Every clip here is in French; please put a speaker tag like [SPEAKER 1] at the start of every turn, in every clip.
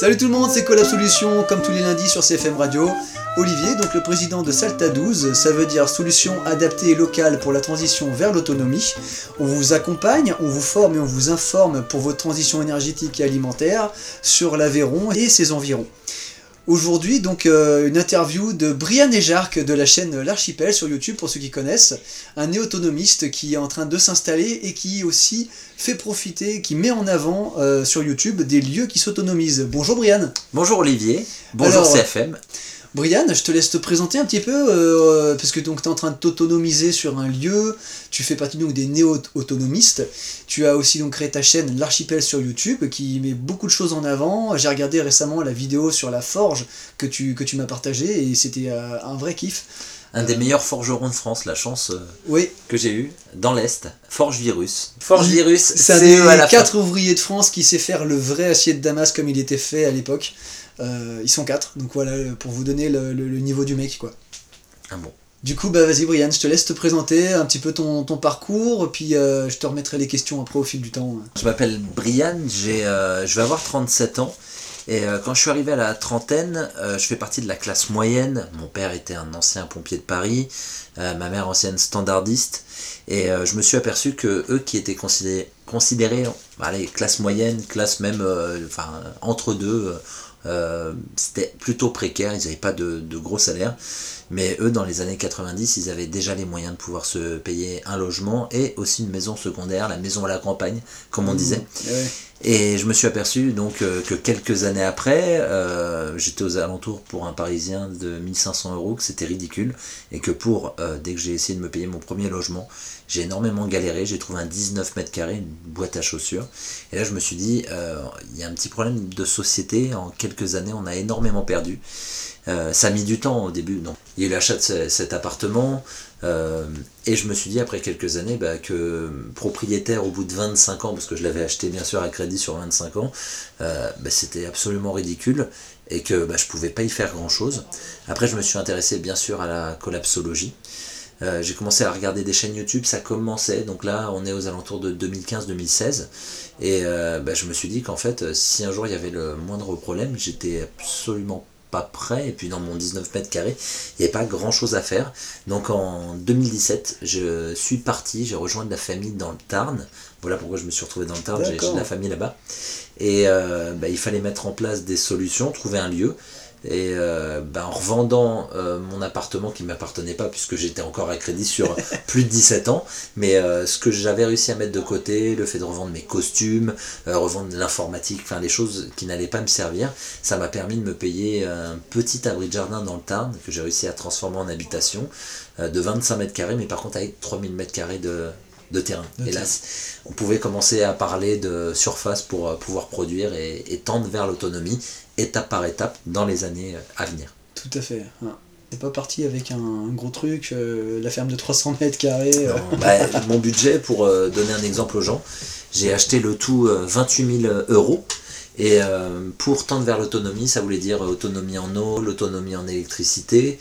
[SPEAKER 1] Salut tout le monde, c'est Collab Solutions, comme tous les lundis sur CFM Radio. Olivier, donc le président de Salta 12, ça veut dire solution adaptée et locale pour la transition vers l'autonomie. On vous accompagne, on vous forme et on vous informe pour votre transition énergétique et alimentaire sur l'Aveyron et ses environs. Aujourd'hui, donc, une interview de Brian Ejarc de la chaîne L'Archipel sur YouTube, pour ceux qui connaissent, un néo-autonomiste qui est en train de s'installer et qui aussi fait profiter, qui met en avant sur YouTube des lieux qui s'autonomisent. Bonjour Brian.
[SPEAKER 2] Bonjour Olivier, bonjour
[SPEAKER 1] Alors,
[SPEAKER 2] CFM.
[SPEAKER 1] Brian, je te laisse te présenter un petit peu, parce que tu es en train de t'autonomiser sur un lieu, tu fais partie donc des néo-autonomistes, tu as aussi donc créé ta chaîne L'Archipel sur YouTube, qui met beaucoup de choses en avant. J'ai regardé récemment la vidéo sur la forge que tu m'as partagée, et c'était un vrai kiff.
[SPEAKER 2] Un des meilleurs forgerons de France, la chance
[SPEAKER 1] Oui.
[SPEAKER 2] que j'ai eue, dans l'Est, Forge Virus. Forge Virus,
[SPEAKER 1] c'est un des 4 ouvriers de France qui sait faire le vrai acier de Damas comme il était fait à l'époque. Ils sont 4, donc voilà, pour vous donner le niveau du mec, quoi.
[SPEAKER 2] Ah bon.
[SPEAKER 1] Du coup, bah vas-y Brian, je te laisse te présenter un petit peu ton parcours, puis je te remettrai les questions après au fil du temps.
[SPEAKER 2] Je m'appelle Brian, je vais avoir 37 ans, et quand je suis arrivé à la trentaine, je fais partie de la classe moyenne. Mon père était un ancien pompier de Paris, ma mère ancienne standardiste, et je me suis aperçu que eux qui étaient considérés allez, classe moyenne, classe même, entre deux, c'était plutôt précaire, ils n'avaient pas de gros salaires, mais eux dans les années 90 ils avaient déjà les moyens de pouvoir se payer un logement et aussi une maison secondaire, la maison à la campagne comme on disait.
[SPEAKER 1] Ouais.
[SPEAKER 2] Et je me suis aperçu donc que quelques années après, j'étais aux alentours pour un Parisien de 1500 €, que c'était ridicule, et que dès que j'ai essayé de me payer mon premier logement, j'ai énormément galéré. J'ai trouvé un 19 mètres carrés, une boîte à chaussures, et là je me suis dit, il y a un petit problème de société, en quelques années on a énormément perdu. Ça a mis du temps au début, donc il y a eu l'achat de cet appartement, et je me suis dit après quelques années que propriétaire au bout de 25 ans, parce que je l'avais acheté bien sûr à crédit sur 25 ans, c'était absolument ridicule, et que je pouvais pas y faire grand chose. Après je me suis intéressé bien sûr à la collapsologie. J'ai commencé à regarder des chaînes YouTube, ça commençait, donc là on est aux alentours de 2015-2016, et je me suis dit qu'en fait si un jour il y avait le moindre problème, j'étais absolument pas prêt, et puis dans mon 19 mètres carrés il n'y avait pas grand chose à faire. Donc en 2017 je suis parti, j'ai rejoint de la famille dans le Tarn. Voilà pourquoi je me suis retrouvé dans le Tarn, j'ai de la famille là-bas, et il fallait mettre en place des solutions, trouver un lieu. Et en revendant mon appartement qui ne m'appartenait pas, puisque j'étais encore à crédit sur plus de 17 ans, mais ce que j'avais réussi à mettre de côté, le fait de revendre mes costumes, revendre l'informatique, les choses qui n'allaient pas me servir, ça m'a permis de me payer un petit abri de jardin dans le Tarn, que j'ai réussi à transformer en habitation, de 25 mètres carrés, mais par contre avec 3000 mètres carrés de terrain. Et là, on pouvait commencer à parler de surface pour pouvoir produire et tendre vers l'autonomie, étape par étape, dans les années à venir.
[SPEAKER 1] Tout à fait. T'es pas parti avec un gros truc, la ferme de 300 mètres carrés.
[SPEAKER 2] Non, mon budget, pour donner un exemple aux gens, j'ai acheté le tout 28 000 €. Et pour tendre vers l'autonomie, ça voulait dire autonomie en eau, l'autonomie en électricité.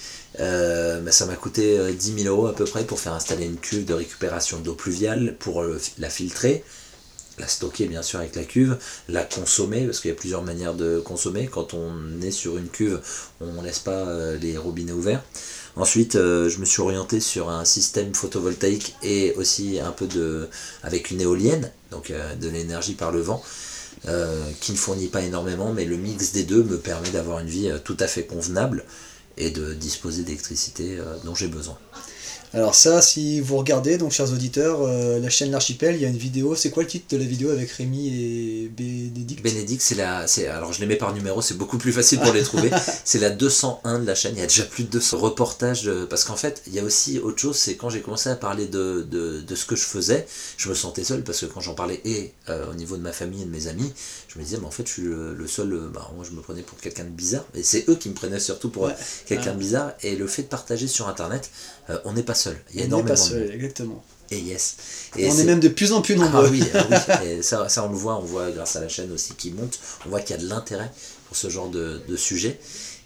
[SPEAKER 2] Ça m'a coûté 10 000 € à peu près pour faire installer une cuve de récupération d'eau pluviale, pour la filtrer, la stocker bien sûr avec la cuve, la consommer, parce qu'il y a plusieurs manières de consommer. Quand on est sur une cuve, on ne laisse pas les robinets ouverts. Ensuite, je me suis orienté sur un système photovoltaïque, et aussi un peu avec une éolienne, donc de l'énergie par le vent, qui ne fournit pas énormément, mais le mix des deux me permet d'avoir une vie tout à fait convenable et de disposer d'électricité dont j'ai besoin.
[SPEAKER 1] Alors ça, si vous regardez, donc chers auditeurs, la chaîne L'Archipel, il y a une vidéo. C'est quoi le titre de la vidéo avec Rémi et Bénédicte ?
[SPEAKER 2] Bénédicte, alors je les mets par numéro, c'est beaucoup plus facile pour les trouver. C'est la 201 de la chaîne, il y a déjà plus de 200 reportages, parce qu'en fait, il y a aussi autre chose, c'est quand j'ai commencé à parler de ce que je faisais, je me sentais seul, parce que quand j'en parlais, au niveau de ma famille et de mes amis, je me disais, mais en fait, je suis le seul, moi je me prenais pour quelqu'un de bizarre, et c'est eux qui me prenaient surtout pour quelqu'un de bizarre, et le fait de partager sur Internet, on n'est pas seul, il y a énormément de monde.
[SPEAKER 1] Exactement.
[SPEAKER 2] Et yes.
[SPEAKER 1] Et on est même de plus en plus nombreux.
[SPEAKER 2] Ah oui. Et ça on le voit, grâce à la chaîne aussi qui monte, on voit qu'il y a de l'intérêt pour ce genre de sujet.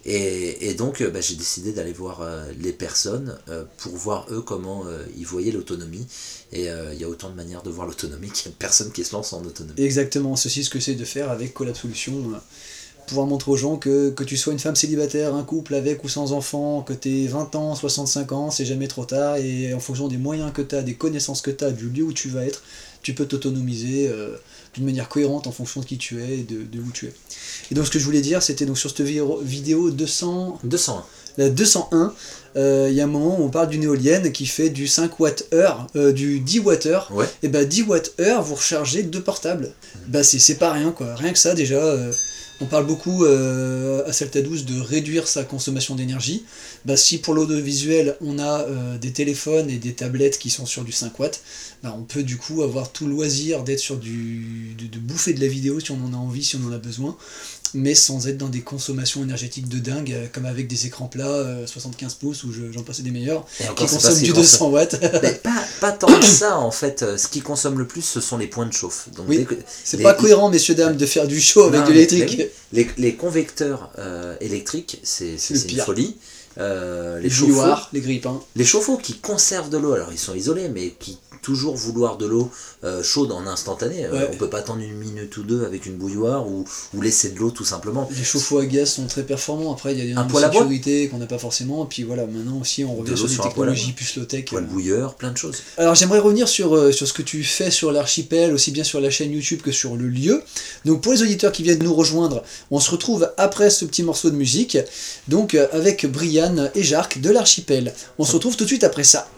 [SPEAKER 2] Et donc j'ai décidé d'aller voir les personnes pour voir eux comment ils voyaient l'autonomie. Et il y a autant de manières de voir l'autonomie qu'il y a de personnes qui se lancent en autonomie.
[SPEAKER 1] Exactement, c'est aussi ce que c'est de faire avec Collab Solutions. pouvoir montrer aux gens que tu sois une femme célibataire, un couple avec ou sans enfant, que tu aies 20 ans, 65 ans, c'est jamais trop tard, et en fonction des moyens que tu as, des connaissances que tu as, du lieu où tu vas être, tu peux t'autonomiser d'une manière cohérente en fonction de qui tu es et de où tu es. Et donc ce que je voulais dire, c'était donc sur cette vidéo 201. La 201, il y a un moment où on parle d'une éolienne qui fait du 5 Wh, du 10 Wh,
[SPEAKER 2] Ouais.
[SPEAKER 1] et bah 10 Wh, vous rechargez 2 portables. Bah c'est pas rien quoi, rien que ça déjà. On parle beaucoup à Salta 12 de réduire sa consommation d'énergie. Bah, si pour l'audiovisuel on a des téléphones et des tablettes qui sont sur du 5 watts, bah, on peut du coup avoir tout le loisir d'être sur de bouffer de la vidéo si on en a envie, si on en a besoin, mais sans être dans des consommations énergétiques de dingue, comme avec des écrans plats 75 pouces, ou j'en passais des meilleurs, qui consomment du 200 watts.
[SPEAKER 2] Mais pas tant que ça, en fait. Ce qui consomme le plus, ce sont les points de chauffe. Donc,
[SPEAKER 1] oui, c'est pas cohérent, messieurs, dames, de faire du chaud avec de l'électrique.
[SPEAKER 2] Oui. Les convecteurs électriques, c'est une folie.
[SPEAKER 1] Les bouilloires, les grippins.
[SPEAKER 2] Les chauffe-eau qui conservent de l'eau, alors ils sont isolés, mais qui toujours vouloir de l'eau chaude en instantané. Ouais. On peut pas attendre une minute ou deux avec une bouilloire ou laisser de l'eau tout simplement.
[SPEAKER 1] Les chauffe-eau à gaz sont très performants. Après, il y a des normes de sécurité qu'on n'a pas forcément. Et puis voilà, maintenant aussi, on revient sur des technologies plus low-tech.
[SPEAKER 2] Poêle bouilleur, plein de choses.
[SPEAKER 1] Alors j'aimerais revenir sur ce que tu fais sur l'archipel, aussi bien sur la chaîne YouTube que sur le lieu. Donc pour les auditeurs qui viennent nous rejoindre, on se retrouve après ce petit morceau de musique, donc avec Brian et Jarc de l'archipel. On se retrouve tout de suite après ça.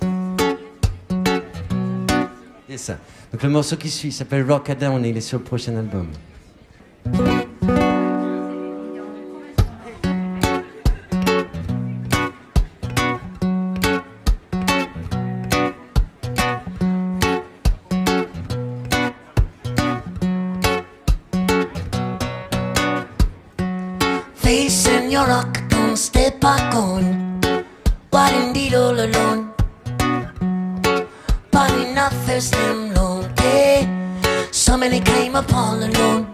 [SPEAKER 3] C'est ça. Donc le morceau qui suit s'appelle Rockadam, il est sur le prochain album.
[SPEAKER 4] Facing your rockadam, step back on. What indeed all alone. Not first name alone, eh? So many came up all alone.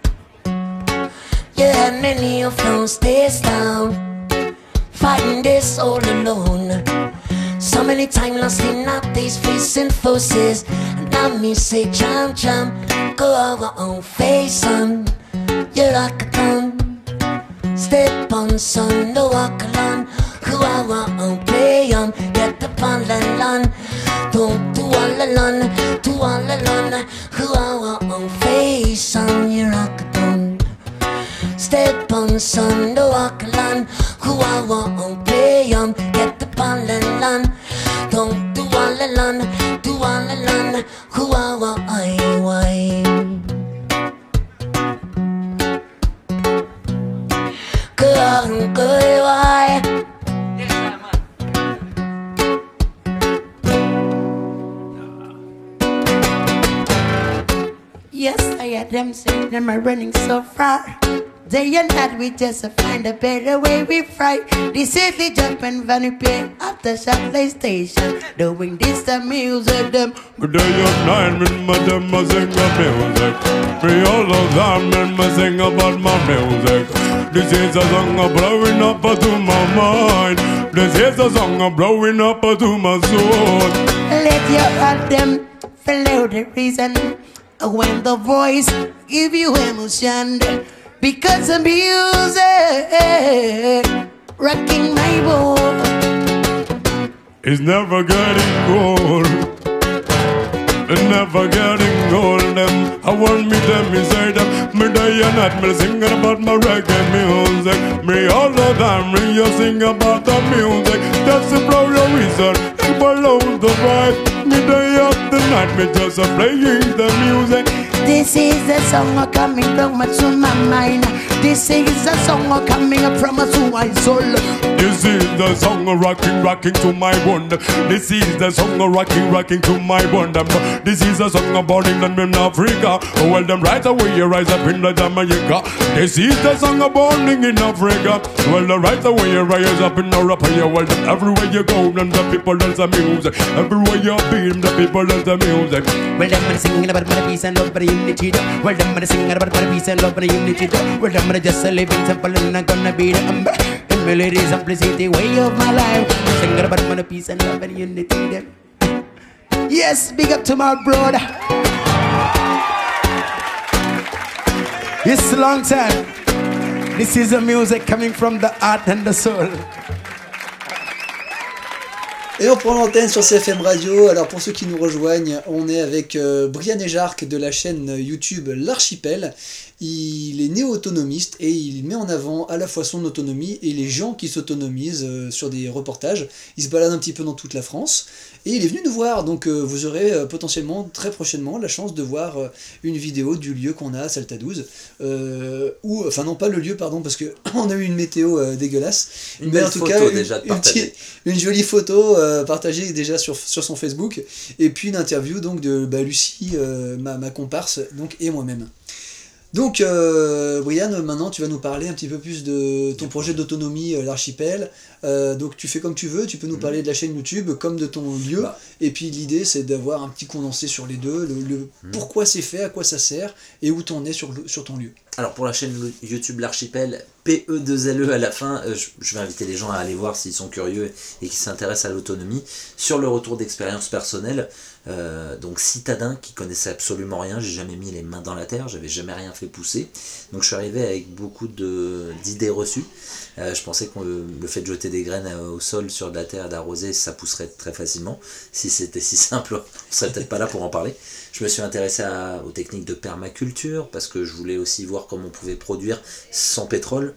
[SPEAKER 4] You had many of those days down, fighting this all alone. So many times lost in out these facing forces. And now me say jump, jump, go our own face on. You rock a ton, step on son, no walk alone. Who our own play on, get the ball and don't do all alone, who our own face on your rockadon. Step on son, the walk alone, who our own play on, get the ball and run. Don't do all alone, who our eye wine. Good why. Yes, I had them saying them are running so far. Day and night we just find a better way we fry. This is the jump and vanny pay at the Chapley station. Doing this the music them.
[SPEAKER 5] But day and night when my them a sing a music. Me all of them when me sing about my music. This is a song of blowing up to my mind. This is a song of blowing up to my soul.
[SPEAKER 4] Let your heart them follow the reason. When the voice give you emotion, because of music rocking my boat.
[SPEAKER 5] It's never getting old. It's never getting old. Them I want me them inside them. Me day and night me singing about my reggae music. Me all the time me you sing about the music. That's the problem reason. Follow the vibe. Me day after night me just playing the music.
[SPEAKER 4] This is a song coming from to my mind. This is a song coming from to my soul.
[SPEAKER 5] This is the song rocking to my bone. This is the song rocking to my bone. This is a song about England and Africa. Well, them right away you rise up in the Jamaica. This is the song about in Africa. Well, the right away you rise up in Europe. Well, them everywhere you go, and the people dance the music. Everywhere you be, the people dance the music.
[SPEAKER 6] Well, them singing about my peace and love, but unity. Well, them singing about my peace and love, but unity. Well, them just a living simple and I'm gonna be the melody, simplicity, way of my life. Singing about my peace and love and unity.
[SPEAKER 4] Yes, big up to my brother.
[SPEAKER 6] It's a long time. This is the music coming from the heart and the soul.
[SPEAKER 1] Et on prend l'antenne sur CFM Radio. Alors pour ceux qui nous rejoignent, on est avec Brian Ejarc de la chaîne YouTube L'Archipel. Il est néo-autonomiste et il met en avant à la fois son autonomie et les gens qui s'autonomisent sur des reportages. Il se balade un petit peu dans toute la France et il est venu nous voir. Donc vous aurez potentiellement très prochainement la chance de voir une vidéo du lieu qu'on a à Salta 12. Enfin non, pas le lieu, pardon, parce qu'on a eu une météo dégueulasse.
[SPEAKER 2] Une belle photo déjà de partager.
[SPEAKER 1] Une jolie photo partagée déjà sur son Facebook. Et puis une interview donc de Lucie, ma comparse, donc, et moi-même. Donc, Brian, maintenant tu vas nous parler un petit peu plus de ton projet d'autonomie, l'Archipel. Donc tu fais comme tu veux, tu peux nous parler de la chaîne YouTube comme de ton lieu. Et puis l'idée c'est d'avoir un petit condensé sur les deux, pourquoi c'est fait, à quoi ça sert et où t'en es sur ton lieu.
[SPEAKER 2] Alors pour la chaîne YouTube L'Archipel, PE2LE à la fin, je vais inviter les gens à aller voir s'ils sont curieux et qui s'intéressent à l'autonomie, sur le retour d'expérience personnelle. Donc citadin qui connaissait absolument rien, j'ai jamais mis les mains dans la terre, j'avais jamais rien fait pousser, donc je suis arrivé avec beaucoup d'idées reçues. Je pensais que le fait de jeter des graines au sol sur de la terre, d'arroser, ça pousserait très facilement. Si c'était si simple, on serait peut-être pas là pour en parler. Je me suis intéressé aux techniques de permaculture parce que je voulais aussi voir comment on pouvait produire sans pétrole.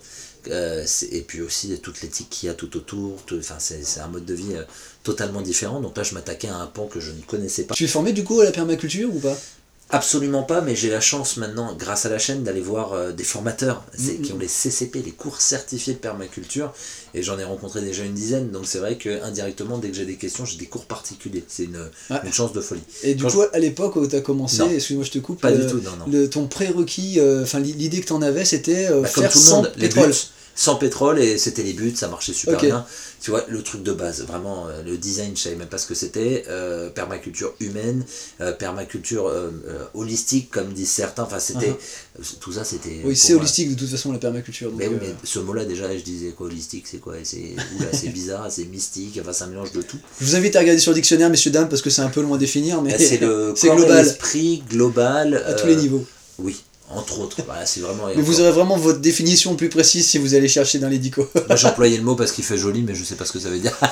[SPEAKER 2] Et puis aussi toute l'éthique qu'il y a tout autour, c'est un mode de vie totalement différent. Donc là je m'attaquais à un pan que je ne connaissais pas.
[SPEAKER 1] Tu es formé du coup à la permaculture ou pas ?
[SPEAKER 2] Absolument pas, mais j'ai la chance maintenant, grâce à la chaîne, d'aller voir des formateurs qui ont les CCP, les cours certifiés de permaculture, et j'en ai rencontré déjà une dizaine, donc c'est vrai que indirectement, dès que j'ai des questions, j'ai des cours particuliers. C'est une chance de folie.
[SPEAKER 1] Et du coup, à l'époque où tu as commencé, excuse-moi je te coupe,
[SPEAKER 2] pas du tout, non.
[SPEAKER 1] Ton prérequis, l'idée que tu en avais, c'était
[SPEAKER 2] comme
[SPEAKER 1] faire
[SPEAKER 2] tout le
[SPEAKER 1] sans
[SPEAKER 2] monde,
[SPEAKER 1] pétrole.
[SPEAKER 2] Sans pétrole, et c'était les buts, ça marchait super
[SPEAKER 1] Okay.
[SPEAKER 2] bien. Tu vois, le truc de base, vraiment, le design, je savais même pas ce que c'était. Permaculture humaine, permaculture holistique, comme disent certains. Enfin, c'était tout ça, c'était.
[SPEAKER 1] Oui, c'est holistique de toute façon la permaculture. Donc
[SPEAKER 2] mais oui, mais ce mot-là, déjà, je disais quoi, holistique, c'est quoi? C'est bizarre, c'est mystique. Enfin, ça mélange de tout.
[SPEAKER 1] Je vous invite à regarder sur le dictionnaire, messieurs dames, parce que c'est un peu loin à définir, mais
[SPEAKER 2] c'est le corps
[SPEAKER 1] global.
[SPEAKER 2] Et l'esprit global.
[SPEAKER 1] À tous les niveaux.
[SPEAKER 2] Oui. Entre autres, voilà, c'est vraiment.
[SPEAKER 1] Mais vous aurez vraiment votre définition plus précise si vous allez chercher dans les dicos.
[SPEAKER 2] Moi j'ai employé le mot parce qu'il fait joli, mais je sais pas ce que ça veut dire.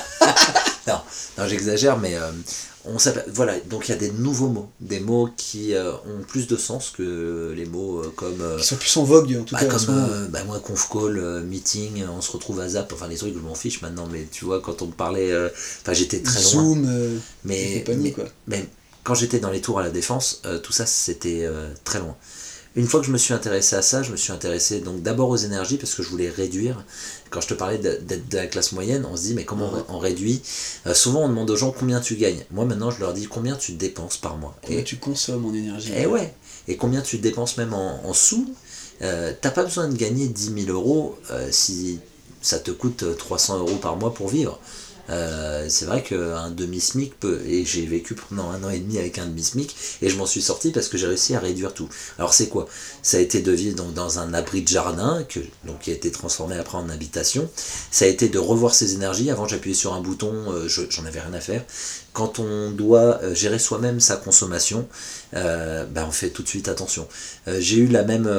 [SPEAKER 2] non, j'exagère, mais voilà, donc il y a des nouveaux mots, des mots qui ont plus de sens que les mots comme.
[SPEAKER 1] Qui sont plus en vogue en tout cas.
[SPEAKER 2] Comme moi, conf call, meeting, on se retrouve à Zap, enfin les trucs je m'en fiche maintenant, mais tu vois, quand on me parlait. J'étais très loin.
[SPEAKER 1] Zoom,
[SPEAKER 2] mais quand j'étais dans les tours à la Défense, tout ça c'était très loin. Une fois que je me suis intéressé à ça, je me suis intéressé donc d'abord aux énergies parce que je voulais réduire. Quand je te parlais d'être de la classe moyenne, on se dit mais comment on réduit. Souvent on demande aux gens combien tu gagnes. Moi maintenant je leur dis combien tu dépenses par mois.
[SPEAKER 1] Combien tu consommes en énergie.
[SPEAKER 2] Et ouais. Et combien tu dépenses même en sous. T'as pas besoin de gagner 10 000 euros si ça te coûte 300 euros par mois pour vivre. C'est vrai qu'un demi-SMIC et j'ai vécu pendant 1 an et demi avec un demi-SMIC et je m'en suis sorti parce que j'ai réussi à réduire tout. Alors c'est quoi? Ça a été de vivre donc dans un abri de jardin qui a été transformé après en habitation. Ça a été de revoir ses énergies. Avant j'appuyais sur un bouton, j'en avais rien à faire. Quand on doit gérer soi-même sa consommation, on fait tout de suite attention. J'ai eu la même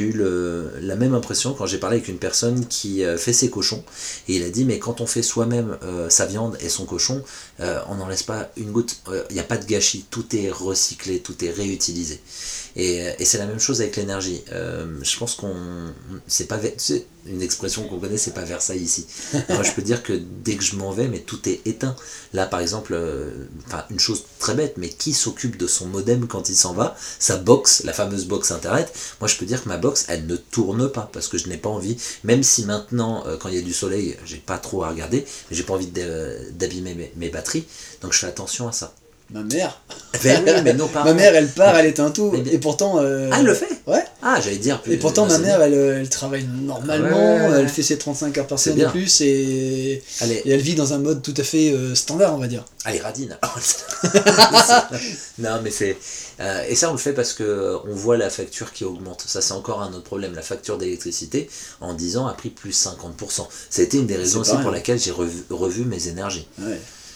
[SPEAKER 2] impression quand j'ai parlé avec une personne qui fait ses cochons et il a dit mais quand on fait soi-même sa viande et son cochon, on n'en laisse pas une goutte, il n'y a pas de gâchis, tout est recyclé, tout est réutilisé. Et c'est la même chose avec l'énergie. Je pense c'est une expression qu'on connaît, c'est pas Versailles ici. Moi je peux dire que dès que je m'en vais, mais tout est éteint. Là par exemple, une chose très bête, mais qui s'occupe de son modem quand il s'en va, sa box, la fameuse box internet. Moi je peux dire que ma box elle ne tourne pas parce que je n'ai pas envie, même si maintenant quand il y a du soleil j'ai pas trop à regarder, mais j'ai pas envie d'abîmer mes batteries, donc je fais attention à ça.
[SPEAKER 1] Ma mère.
[SPEAKER 2] Ben oui, mais nos parents.
[SPEAKER 1] Ma mère, elle part, elle éteint tout. Et pourtant.
[SPEAKER 2] elle le fait.
[SPEAKER 1] Ouais.
[SPEAKER 2] Ah, j'allais dire.
[SPEAKER 1] Et pourtant, ma mère, elle travaille normalement.
[SPEAKER 2] Ouais.
[SPEAKER 1] Elle fait ses 35 heures par semaine de plus et elle vit dans un mode tout à fait standard, on va dire.
[SPEAKER 2] Elle est radine. Non, mais c'est. Et ça, on le fait parce qu'on voit la facture qui augmente. Ça, c'est encore un autre problème. La facture d'électricité, en 10 ans, a pris plus 50%. Ça a été une des raisons aussi pour laquelle j'ai revu mes énergies.
[SPEAKER 1] Ouais.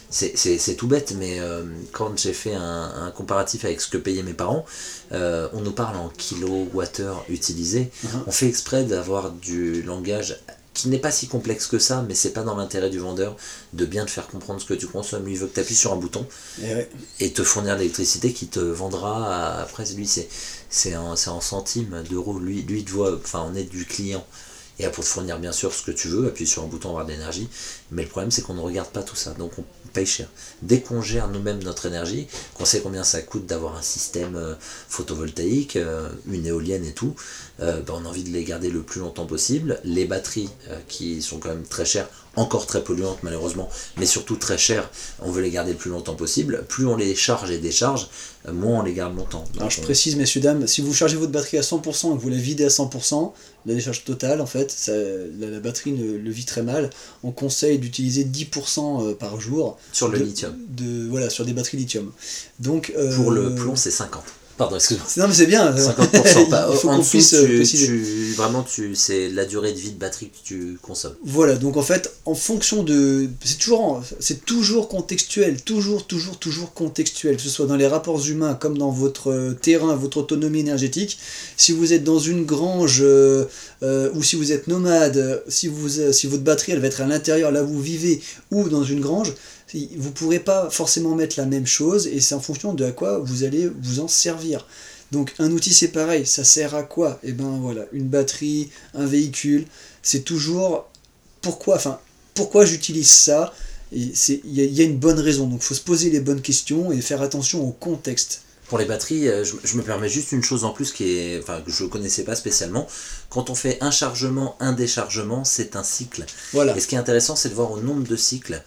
[SPEAKER 2] c'est tout bête, mais quand j'ai fait un comparatif avec ce que payaient mes parents, on nous parle en kilowattheure utilisé. On fait exprès d'avoir du langage qui n'est pas si complexe que ça, mais c'est pas dans l'intérêt du vendeur de bien te faire comprendre ce que tu consommes. Lui, il veut que tu appuies sur un bouton et te fournir l'électricité qui te vendra après. Lui, c'est en centimes d'euros. Lui, il te voit, enfin, on est du client. Et pour te fournir bien sûr ce que tu veux, appuyer sur un bouton, avoir de l'énergie. Mais le problème, c'est qu'on ne regarde pas tout ça, donc on paye cher. Dès qu'on gère nous-mêmes notre énergie, qu'on sait combien ça coûte d'avoir un système photovoltaïque, une éolienne et tout, on a envie de les garder le plus longtemps possible. Les batteries qui sont quand même très chères, encore très polluantes malheureusement, mais surtout très chères, on veut les garder le plus longtemps possible. Plus on les charge et décharge, moins on les garde longtemps. Donc
[SPEAKER 1] alors je précise, messieurs, dames, si vous chargez votre batterie à 100% et que vous la videz à 100%, la décharge totale, en fait, la batterie le vit très mal. On conseille d'utiliser 10% par jour.
[SPEAKER 2] Sur le lithium.
[SPEAKER 1] Voilà, sur des batteries lithium. Donc,
[SPEAKER 2] pour le plomb, c'est 50. Pardon, excuse-moi.
[SPEAKER 1] Non, mais c'est bien.
[SPEAKER 2] 50%. Il faut
[SPEAKER 1] en
[SPEAKER 2] qu'on
[SPEAKER 1] dessous,
[SPEAKER 2] puisse
[SPEAKER 1] préciser.
[SPEAKER 2] vraiment, c'est la durée de vie de batterie que tu consommes.
[SPEAKER 1] Voilà, donc en fait, en fonction de... C'est toujours contextuel, toujours contextuel, que ce soit dans les rapports humains comme dans votre terrain, votre autonomie énergétique. Si vous êtes dans une grange ou si vous êtes nomade, si votre batterie elle va être à l'intérieur, là où vous vivez, ou dans une grange, vous ne pourrez pas forcément mettre la même chose, et c'est en fonction de à quoi vous allez vous en servir. Donc un outil c'est pareil, ça sert à quoi? Et ben voilà, une batterie, un véhicule, c'est toujours pourquoi j'utilise ça, et il y a une bonne raison, donc il faut se poser les bonnes questions et faire attention au contexte.
[SPEAKER 2] Pour les batteries, je me permets juste une chose en plus que je ne connaissais pas spécialement. Quand on fait un chargement, un déchargement, c'est un cycle.
[SPEAKER 1] Voilà.
[SPEAKER 2] Et ce qui est intéressant, c'est de voir au nombre de cycles.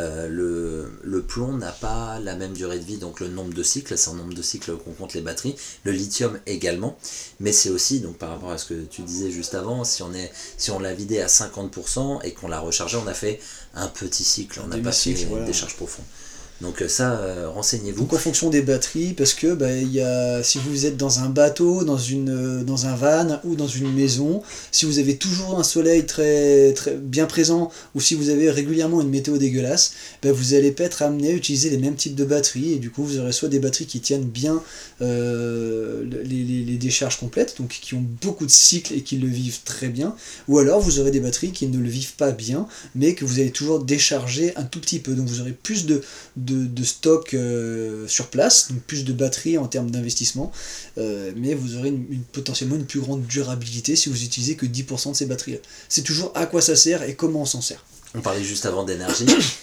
[SPEAKER 2] Le plomb n'a pas la même durée de vie, donc le nombre de cycles, c'est en nombre de cycles qu'on compte les batteries. Le lithium également, mais c'est aussi, donc par rapport à ce que tu disais juste avant, si on l'a vidé à 50% et qu'on l'a rechargé, on a fait un petit cycle, on n'a pas fait une décharge profonde. Donc ça, renseignez-vous.
[SPEAKER 1] Donc en fonction des batteries, parce que si vous êtes dans un bateau, dans un van ou dans une maison, si vous avez toujours un soleil très, très bien présent, ou si vous avez régulièrement une météo dégueulasse, vous n'allez pas être amené à utiliser les mêmes types de batteries, et du coup vous aurez soit des batteries qui tiennent bien les décharges complètes, donc qui ont beaucoup de cycles et qui le vivent très bien, ou alors vous aurez des batteries qui ne le vivent pas bien, mais que vous allez toujours décharger un tout petit peu, donc vous aurez plus de stock sur place, donc plus de batterie en termes d'investissement, mais vous aurez potentiellement une plus grande durabilité si vous utilisez que 10% de ces batteries-là. C'est toujours à quoi ça sert et comment on s'en sert.
[SPEAKER 2] On parlait juste avant d'énergie.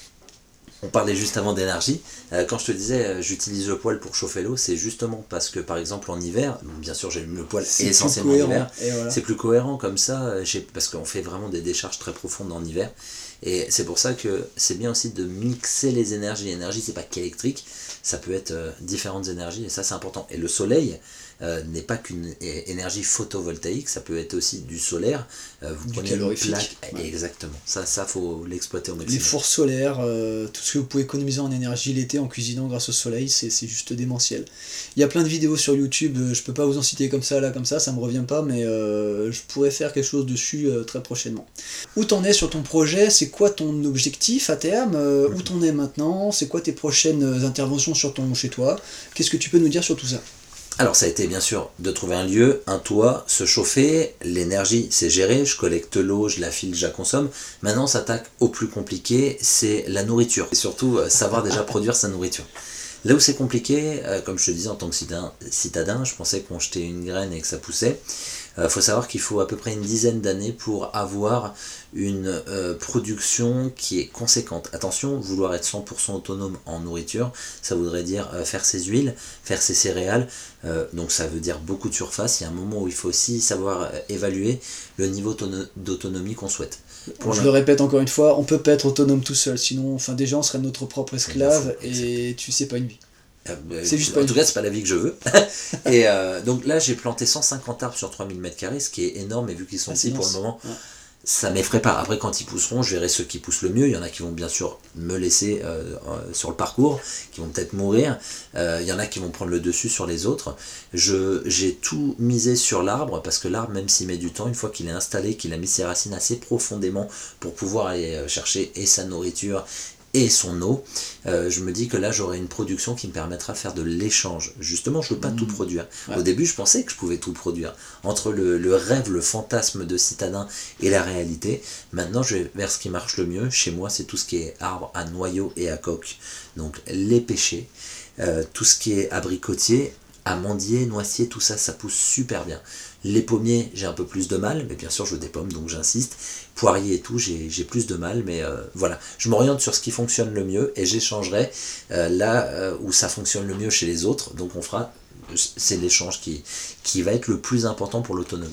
[SPEAKER 2] Quand je te disais j'utilise le poêle pour chauffer l'eau, c'est justement parce que par exemple en hiver, bien sûr j'ai le poêle essentiellement en hiver, voilà. C'est plus cohérent comme ça, parce qu'on fait vraiment des décharges très profondes en hiver. Et c'est pour ça que c'est bien aussi de mixer les énergies. L'énergie, c'est pas qu'électrique, ça peut être différentes énergies, et ça c'est important. Et le soleil n'est pas qu'une énergie photovoltaïque, ça peut être aussi du solaire. Vous prenez une plaque, exactement. Ça faut l'exploiter au maximum.
[SPEAKER 1] Les fours solaires, tout ce que vous pouvez économiser en énergie l'été en cuisinant grâce au soleil, c'est juste démentiel. Il y a plein de vidéos sur YouTube, je peux pas vous en citer comme ça, ça me revient pas, mais je pourrais faire quelque chose dessus très prochainement. Où t'en es sur ton projet? C'est quoi ton objectif à terme? Où t'en es maintenant? C'est quoi tes prochaines interventions chez toi? Qu'est-ce que tu peux nous dire sur tout ça?
[SPEAKER 2] Alors ça a été bien sûr de trouver un lieu, un toit, se chauffer, l'énergie c'est géré, je collecte l'eau, je la file, je la consomme. Maintenant on s'attaque au plus compliqué, c'est la nourriture. Et surtout savoir déjà produire sa nourriture. Là où c'est compliqué, comme je te disais en tant que citadin, je pensais qu'on jetait une graine et que ça poussait. Faut savoir qu'il faut à peu près une dizaine d'années pour avoir une production qui est conséquente. Attention, vouloir être 100% autonome en nourriture, ça voudrait dire faire ses huiles, faire ses céréales, donc ça veut dire beaucoup de surface. Il y a un moment où il faut aussi savoir évaluer le niveau d'autonomie qu'on souhaite.
[SPEAKER 1] Je le répète encore une fois, on peut pas être autonome tout seul, sinon déjà on serait notre propre esclave et tu sais pas une vie.
[SPEAKER 2] C'est juste en tout cas c'est pas la vie que je veux. Et donc là j'ai planté 150 arbres sur 3000 m², ce qui est énorme, et vu qu'ils sont petits pour le moment, ça m'effraie pas. Après quand ils pousseront, je verrai ceux qui poussent le mieux. Il y en a qui vont bien sûr me laisser sur le parcours, qui vont peut-être mourir, il y en a qui vont prendre le dessus sur les autres. J'ai tout misé sur l'arbre, parce que l'arbre, même s'il met du temps, une fois qu'il est installé, qu'il a mis ses racines assez profondément pour pouvoir aller chercher et sa nourriture et son eau, je me dis que là j'aurai une production qui me permettra de faire de l'échange. Justement, je ne veux pas tout produire.
[SPEAKER 1] Ouais.
[SPEAKER 2] Au début, je pensais que je pouvais tout produire. Entre le rêve, le fantasme de citadin et la réalité, maintenant je vais vers ce qui marche le mieux. Chez moi, c'est tout ce qui est arbre à noyau et à coque. Donc les pêchers, tout ce qui est abricotier, amandier, noisetier, tout ça, ça pousse super bien. Les pommiers, j'ai un peu plus de mal, mais bien sûr je dépomme, donc j'insiste. Poirier et tout, j'ai plus de mal, mais voilà. Je m'oriente sur ce qui fonctionne le mieux et j'échangerai là où ça fonctionne le mieux chez les autres. Donc c'est l'échange qui va être le plus important pour l'autonomie.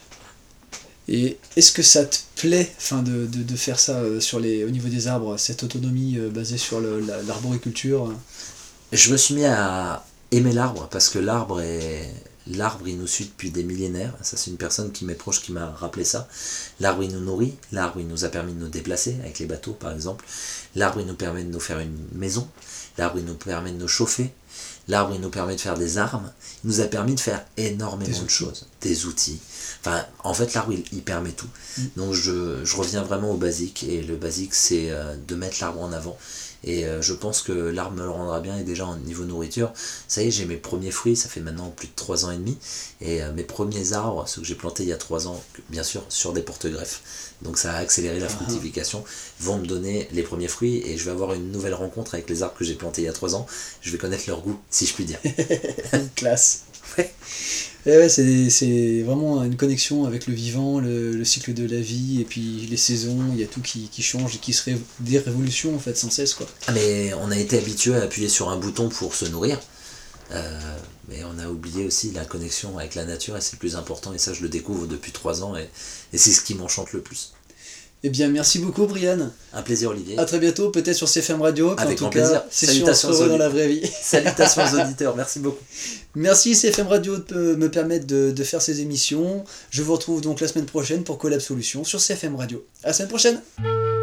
[SPEAKER 1] Et est-ce que ça te plaît de faire ça au niveau des arbres, cette autonomie basée sur l'arboriculture?
[SPEAKER 2] Je me suis mis à aimer l'arbre parce que l'arbre il nous suit depuis des millénaires. Ça, c'est une personne qui m'est proche qui m'a rappelé ça. L'arbre, il nous nourrit. L'arbre, il nous a permis de nous déplacer avec les bateaux, par exemple. L'arbre, il nous permet de nous faire une maison. L'arbre, il nous permet de nous chauffer. L'arbre, il nous permet de faire des armes. Il nous a permis de faire énormément de choses. Des outils. Enfin, en fait, l'arbre, il permet tout. Donc, je reviens vraiment au basique. Et le basique, c'est de mettre l'arbre en avant. Et je pense que l'arbre me le rendra bien. Et déjà, au niveau nourriture, ça y est, j'ai mes premiers fruits. Ça fait maintenant plus de 3 ans et demi. Et mes premiers arbres, ceux que j'ai plantés il y a 3 ans, bien sûr, sur des porte-greffes. Donc, ça a accéléré la fructification. Vont me donner les premiers fruits. Et je vais avoir une nouvelle rencontre avec les arbres que j'ai plantés il y a 3 ans. Je vais connaître leur goût, si je puis dire.
[SPEAKER 1] Classe.
[SPEAKER 2] Ouais.
[SPEAKER 1] Et ouais, c'est vraiment une connexion avec le vivant, le cycle de la vie, et puis les saisons, il y a tout qui change et qui serait des révolutions en fait sans cesse quoi.
[SPEAKER 2] Ah mais on a été habitué à appuyer sur un bouton pour se nourrir, mais on a oublié aussi la connexion avec la nature et c'est le plus important et ça je le découvre depuis 3 ans et c'est ce qui m'enchante le plus.
[SPEAKER 1] Eh bien merci beaucoup Brian.
[SPEAKER 2] Un plaisir Olivier.
[SPEAKER 1] À très bientôt, peut-être sur CFM Radio.
[SPEAKER 2] Avec
[SPEAKER 1] en tout
[SPEAKER 2] grand plaisir.
[SPEAKER 1] cas, c'est sûr, on se revoit dans la vraie vie.
[SPEAKER 2] Salutations aux auditeurs, merci beaucoup.
[SPEAKER 1] Merci CFM Radio de me permettre de faire ces émissions. Je vous retrouve donc la semaine prochaine pour Collab Solutions sur CFM Radio. À la semaine prochaine.